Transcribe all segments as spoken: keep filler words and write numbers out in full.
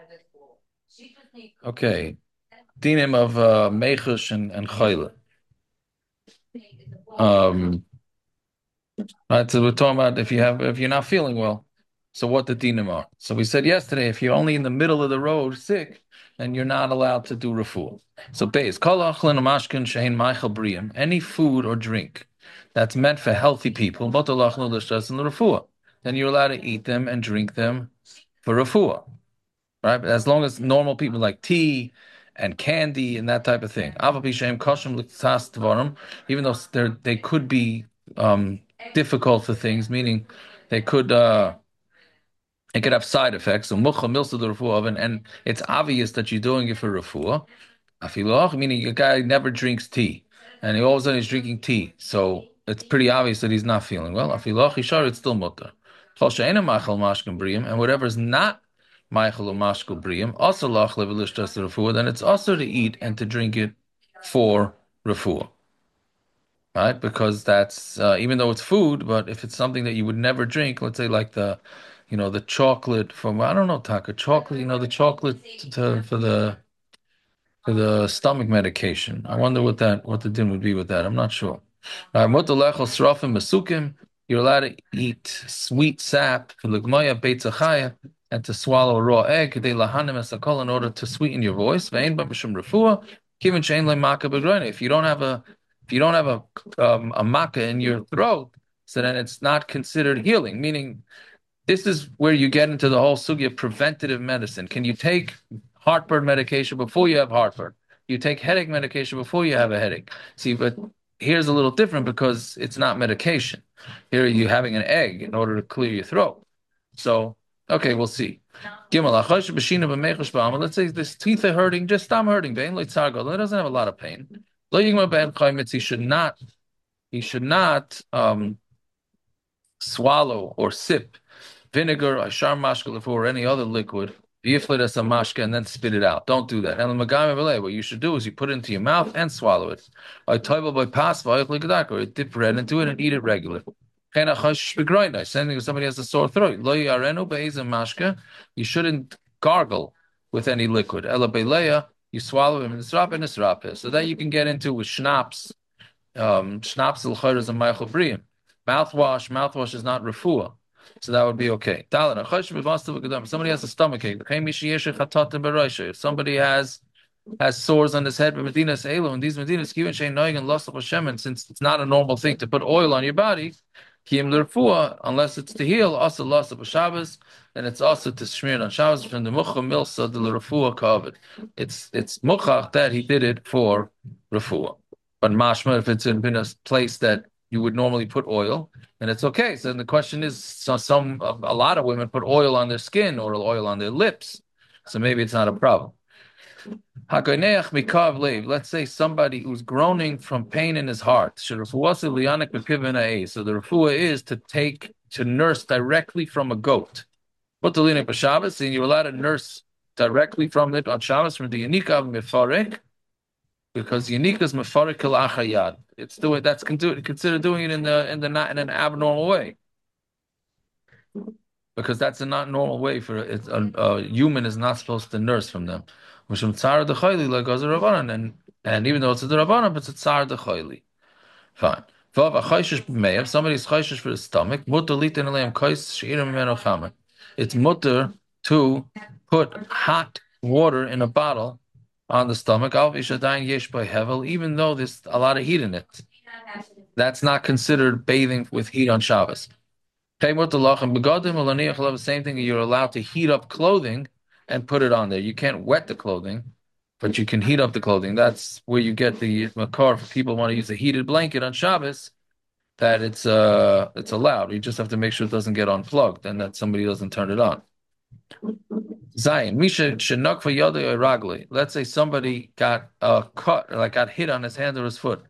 Okay. Dinim of uh, Mechush and, and Chayla. Um, right, so we're talking about if you have if you're not feeling well. So what the dinim are. So we said yesterday, if you're only in the middle of the road sick, then you're not allowed to do refuah. So base kol achlin mashkin shein meichel briim, any food or drink that's meant for healthy people, botal achlin l'shas and refuah, then you're allowed to eat them and drink them for refuah. Right? But as long as normal people like tea and candy and that type of thing. Even though they they could be um, difficult for things, meaning they could uh, it could have side effects. So mucha milsa the refuah oven, and it's obvious that you're doing it for refuah. Afiloch, meaning a guy never drinks tea, and he all of a sudden he's drinking tea, so it's pretty obvious that he's not feeling well. Afiloch, ishar, it's still mutter. And whatever is not Michael or Mashkel Briam, also lach levelish just the refuah, then it's also to eat and to drink it for refuah. Right? Because that's uh, even though it's food, but if it's something that you would never drink, let's say like the, you know, the chocolate from I don't know, Taka, chocolate, you know, the chocolate to, for the for the stomach medication. I wonder what that what the din would be with that. I'm not sure. Uh, Mutalechel srafim masukim. You're allowed to eat sweet sap for lugmaya beitzachaya and to swallow a raw egg. They lahanim esakol in order to sweeten your voice. Vein ba mishum refuah. Kivin shein le maka begroine. If you don't have a if you don't have a um, a maca in your throat, so then it's not considered healing. Meaning, this is where you get into the whole sugi of preventative medicine. Can you take heartburn medication before you have heartburn? You take headache medication before you have a headache. See, but here's a little different because it's not medication. Here you're having an egg in order to clear your throat. So, okay, we'll see. Gimel, let's say this teeth are hurting, just stop hurting. It doesn't have a lot of pain. He should not, he should not um, swallow or sip vinegar, ashar mashka or any other liquid, yiflit as a mashka, and then spit it out. Don't do that. And what you should do is you put it into your mouth and swallow it. I toivel by pas or you dip bread into it and eat it regularly. Sending if somebody has a sore throat. Lo yarenu be'ezem mashka, you shouldn't gargle with any liquid. Ela beleya, you swallow him in nisrap and nisrap. So that you can get into with schnapps. Um, schnapps l'chayr is a meichel briim. Mouthwash, mouthwash is not refuah. So that would be okay. Somebody has a stomach ache. If somebody has has sores on his head, but Medina Elo, and these Medinas, even Shein Noig and Lost of since it's not a normal thing to put oil on your body, unless it's to heal, also loss of Shabbos, and it's also to smear on Shabbos from the Mucha Milsa de Refuah covered. It's it's Muchach that he did it for Refuah. But mashma, if it's in, in a place that you would normally put oil, then it's okay. So then the question is, so some a lot of women put oil on their skin or oil on their lips, so maybe it's not a problem. Let's say somebody who's groaning from pain in his heart. So the refuah is to take to nurse directly from a goat. But the linek b'Shabbos, and you're allowed to nurse directly from it on Shabbos from the yanika of mefarek, because yanika is mefarek al achayad. It's doing that's considered doing it in the in the not in an abnormal way, because that's a not normal way for it's a, a human is not supposed to nurse from them. And and even though it's a derabbanan, but it's a tsar dechayli. Fine. If somebody's chayshish for the stomach, it's mutter to put hot water in a bottle on the stomach, even though there's a lot of heat in it. That's not considered bathing with heat on Shabbos. The same thing, you're allowed to heat up clothing and put it on there. You can't wet the clothing, but you can heat up the clothing. That's where you get the makar for people who want to use a heated blanket on Shabbos, that it's uh it's allowed. You just have to make sure it doesn't get unplugged and that somebody doesn't turn it on. Zion, Misha Shinuk for Yodai Ragli. Let's say somebody got a cut, like got hit on his hand or his foot.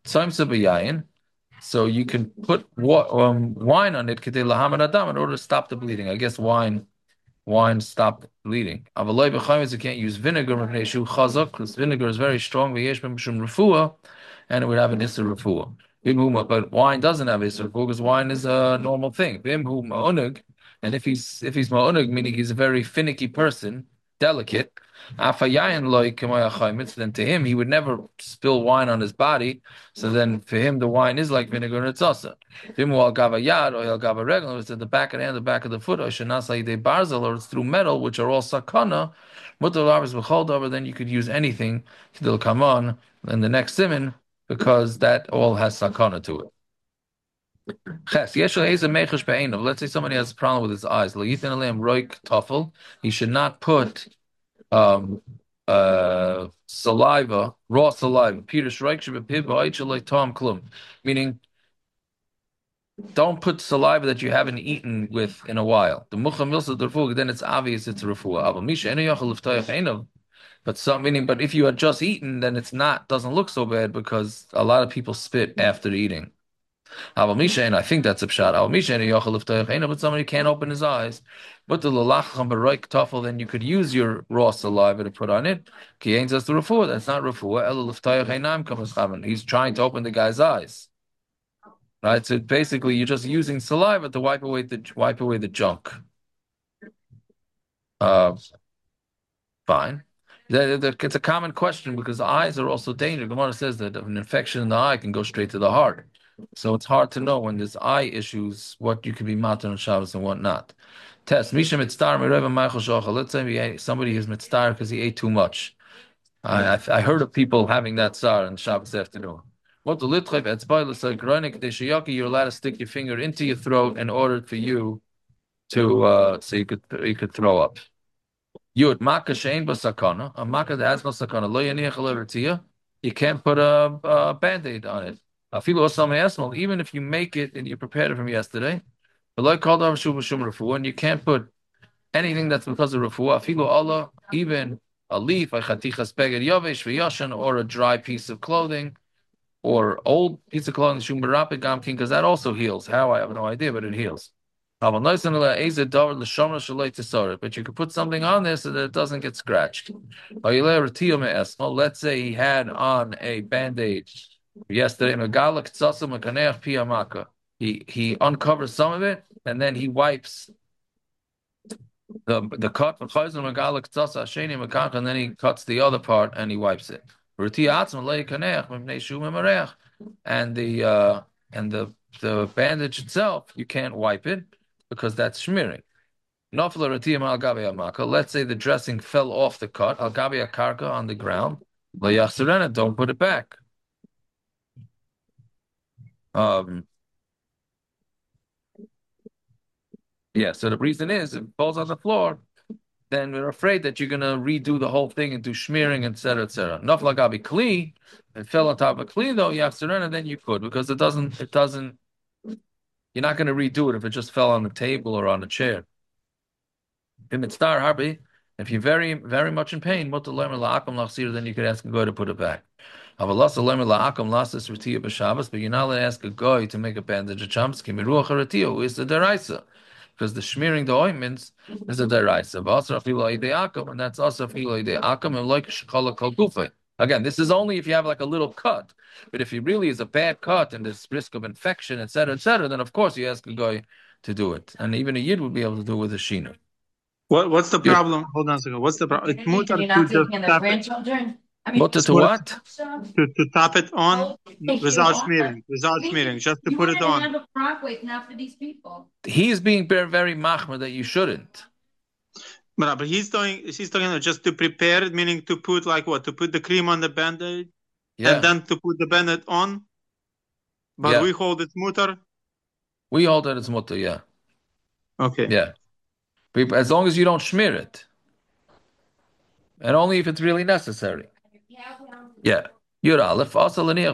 So you can put wa- um, wine on it in order to stop the bleeding. I guess wine wine stopped bleeding. You can't use vinegar because vinegar is very strong, and it would have an issur refuah. But wine doesn't have issur refuah because wine is a normal thing. And if he's if he's ma'unug, meaning he's a very finicky person, delicate. Afayayin loy k'moy hachaymitz. Then to him, he would never spill wine on his body. So then for him, the wine is like vinegar and it's also. Vimu al gavayad or al gavaregel. It's at the back of the hand, the back of the foot. Or shenasai de barzel, or it's through metal, which are all sakana. Mutar lavas v'chol. Then you could use anything. Kidil kamon in the next siman because that all has sakana to it. Ches, yesh le'ezeh mechush be'einav. Let's say somebody has a problem with his eyes. Le'yithin aleim roik tofel. He should not put um, uh, saliva, raw saliva. Peter Shrike should be tom klum. Meaning, don't put saliva that you haven't eaten with in a while. The mucha milsa derfug, then it's obvious it's a refuah. Ava misha enu yachal l'ftayach einav. But some meaning, but if you had just eaten, then it's not doesn't look so bad because a lot of people spit after eating. Aval misha, and I think that's a pshat. Aval misha, but somebody can't open his eyes. But the lalacham beroik tafel, then you could use your raw saliva to put on it. Ki ain't just the refuah. That's not refuah. Ela liftayach einam kamas chaven. He's trying to open the guy's eyes. Right. So basically, you're just using saliva to wipe away the wipe away the junk. Uh, fine. It's a common question because eyes are also dangerous. Gemara says that an infection in the eye can go straight to the heart. So it's hard to know when there's eye issues what you can be matar on Shabbos and what not. Test. Misha mitztar mereva Michael shochel. Let's say somebody is mitztar because he ate too much. I, I I heard of people having that tsar on Shabbos afternoon. What the litchev etzbay l'say gronik deshayaki. You're allowed to stick your finger into your throat in order for you to uh so you could you could throw up. Yud maka shein b'sakana, a maka that has no sakana. Lo yaniach levertia. You can't put a, a band-aid on it. Afilu osam esmol. Even if you make it and you prepared it from yesterday, but like called over shuv shum refuah, and you can't put anything that's because of refuah. Afilu Allah, even a leaf, a chatichas beged yavesh v'yashan, or a dry piece of clothing, or old piece of clothing shum berapid gamkin, because that also heals. How I have no idea, but it heals. But you could put something on there so that it doesn't get scratched. Let's say he had on a band-aid yesterday. He he uncovers some of it and then he wipes the the cut, and then he cuts the other part and he wipes it. And the uh, and the the bandage itself, you can't wipe it because that's shmiring. Let's say the dressing fell off the cut, al gabi karka on the ground. Don't put it back. Um, yeah, so the reason is if it falls on the floor, then we're afraid that you're gonna redo the whole thing and do smearing, et cetera, et cetera. Nafla gabi kli, it fell on top of a kli though, yachzerena, then you could because it doesn't, it doesn't. You're not going to redo it if it just fell on the table or on a chair. If it's star harbi, if you're very, very much in pain, then you could ask a guy to put it back. But you're not allowed to ask a guy to make a bandage of Shabbos. Who is the deraisa? Because the smearing the ointments is a deraisa. And that's also akam and like shekala kol gufa. Again, this is only if you have like a little cut. But if it really is a bad cut and there's risk of infection, et cetera, et cetera, then of course you ask a guy to do it. And even a yid would be able to do it with a shina. What what's the Yeah. problem? Hold on a second. What's the problem? It's mutar Can you to not just take in their tap it, grandchildren? I mean, Mutter to What- what? to, to tap it on Oh, thank without you. smearing, without smearing, just to you put it wanted to on. have a frock weight now for these people. He's being very, very machmer that you shouldn't. But, but he's doing he's talking just to prepare it, meaning to put like what? To put the cream on the band-aid Yeah. and then to put the band-aid on. But Yeah. we hold it mutar. We hold that it's mutter, yeah. Okay. Yeah. But as long as you don't smear it. And only if it's really necessary. Yeah. You're not allowed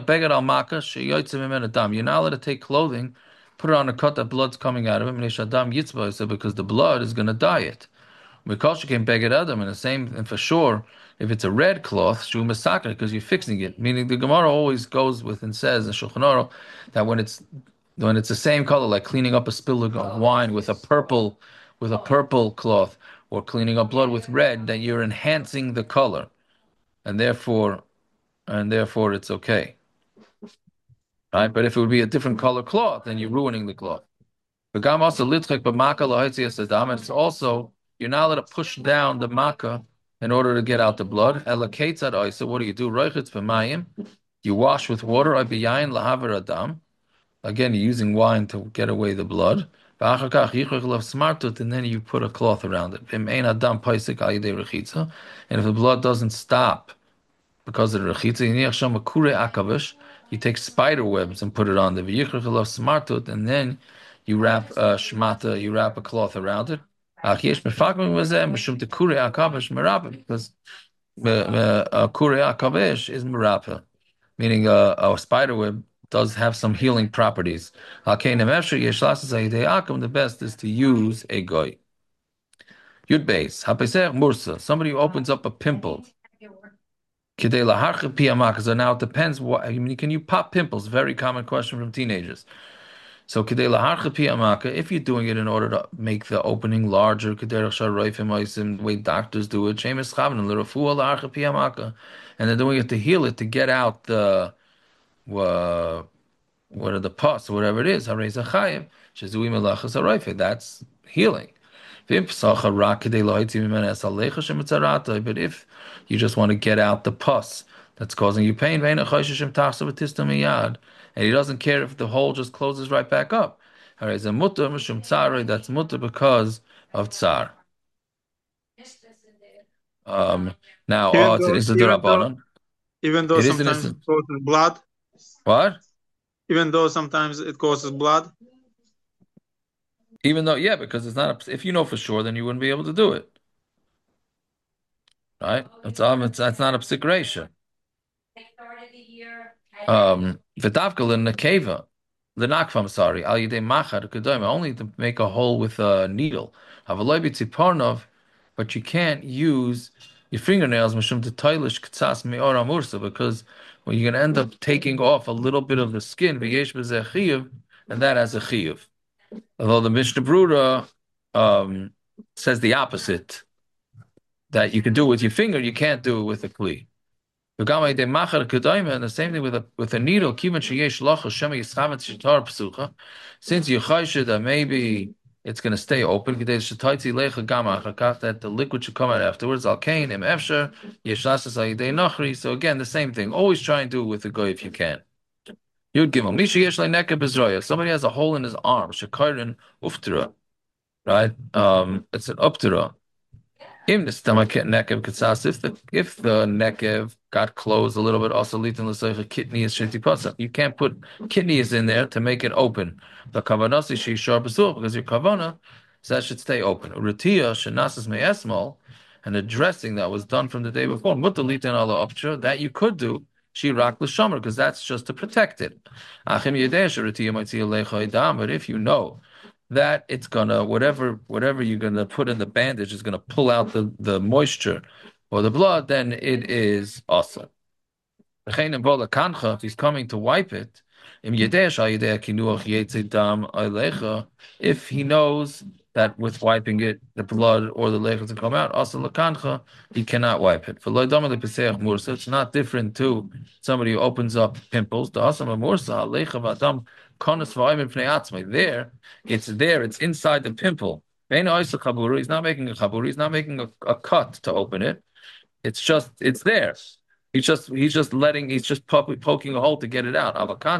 to take clothing, put it on a cut that blood's coming out of it, because the blood is going to dye it. Because you can beg it Adam, and the same, and for sure, if it's a red cloth, shu masakra, because you're fixing it. Meaning the Gemara always goes with and says in Shulchan Aruch that when it's when it's the same color, like cleaning up a spill of wine with a purple with a purple cloth, or cleaning up blood with red, that you're enhancing the color, and therefore, and therefore it's okay. Right? But if it would be a different color cloth, then you're ruining the cloth. And it's also you're not allowed to push down the makkah in order to get out the blood. So what do you do? Roichetz b'mayim. You wash with water. Adam. Again, you're using wine to get away the blood. And then you put a cloth around it. And if the blood doesn't stop because of the rechitza, you take spider webs and put it on the and then you wrap a shmata, you wrap a cloth around it. Because a kure akavesh is merapa, meaning a, a spider web does have some healing properties. The best is to use a goy. Yud base, hapeser mursa. Somebody who opens up a pimple. Kidei laharche piyamaka. So now it depends. What I mean, can you pop pimples? Very common question from teenagers. So kidei laharche piyamaka. If you're doing it in order to make the opening larger, kidei sharoifim oisim, the way doctors do it, shemis chavin l'rafua laharche piyamaka, and they're doing it to heal it, to get out the uh, what are the pus or whatever it is. That's healing. But if you just want to get out the pus that's causing you pain, and he doesn't care if the hole just closes right back up, that's mutter because of tsar. Um, now, Even oh, it's though, an Issa even though, D'Rabbanan. even though It is an sometimes Issa. it causes blood, What? even though sometimes it causes blood. Even though, yeah, because it's not. A, if you know for sure, then you wouldn't be able to do it, right? It's um, it's that's not a psikration. Um, v'davka in the keva, the nakva. I'm sorry, al yidei machar kedoima, only to make a hole with a needle. Havaloy b'tziparnov, but you can't use your fingernails mishum to toilish ktsas me'or amursa, because well, you're gonna end up taking off a little bit of the skin. V'yesh b'zeh chiyuv, and that has a chiyuv. Although the Mishnah Brura um, says the opposite, that you can do it with your finger, you can't do it with a kli. And the same thing with a with a needle. Since you chayshed that maybe it's going to stay open, that the liquid should come out afterwards. So again, the same thing. Always try and do it with a goy if you can. Yud Gimel. Misha yesh neka bezroya. Somebody has a hole in his arm. Shekairin uftira. Right? Um, it's an uftira. Im the stomach nekev katsas. If the if the nekev got closed a little bit, also litin l'soicha kidney is shinti pasa. You can't put kidneys in there to make it open. The kavanasi she sharp because your kavana so that should stay open. Uritia shenasas me'esmol, and the dressing that was done from the day before. Mutta litin ala uptra that you could do. She rock l'shomer because that's just to protect it. But if you know that it's gonna whatever whatever you're gonna put in the bandage is gonna pull out the, the moisture or the blood, then it is awesome. If he's coming to wipe it, if he knows that with wiping it, the blood or the lecha to come out, also lakancha, he cannot wipe it. So it's not different to somebody who opens up pimples. There, it's there, it's inside the pimple. He's not making a chabur, he's not making a, a cut to open it. It's just, it's there. He's just he's just letting he's just poking a hole to get it out.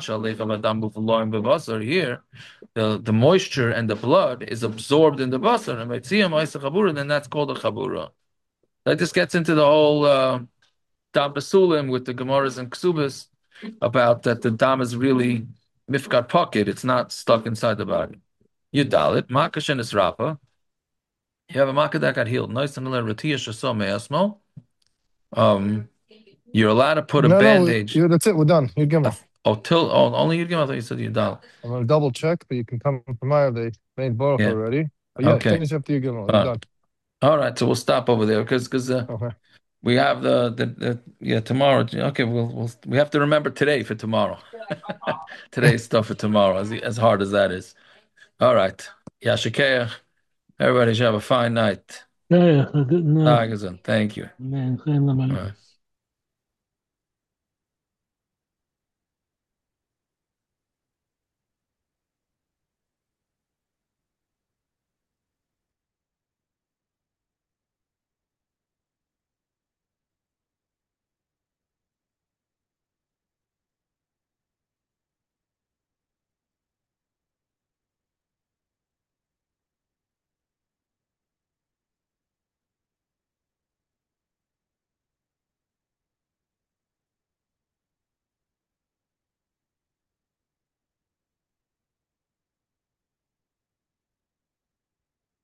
Here, the, the moisture and the blood is absorbed in the basar, and then that's called a chabura. That just gets into the whole uh, dam basulim with the gemaras and ksubas about that the dam is really mifkat pocket. It's not stuck inside the body. You dalit makashin is rapa. You have a makkah that got healed. Nice and little Um. You're allowed to put a No, no, bandage. you, that's it. We're done. You'd give Oh, till oh, only Yud Gimel. I thought you said Yud Dal. I'm gonna double check, but you can come from my they made Baruch Yeah. already. But yeah, Okay. finish up the Yud Gimel. You're Uh, done. All right, so we'll stop over there because because uh, Okay. we have the, the the yeah tomorrow. Okay, we'll we'll we have to remember today for tomorrow. Today's stuff for tomorrow, as as hard as that is. All right, Yashikeach. Everybody should have a fine night. Ja, ja, nou, Thank you. nee, geen All right.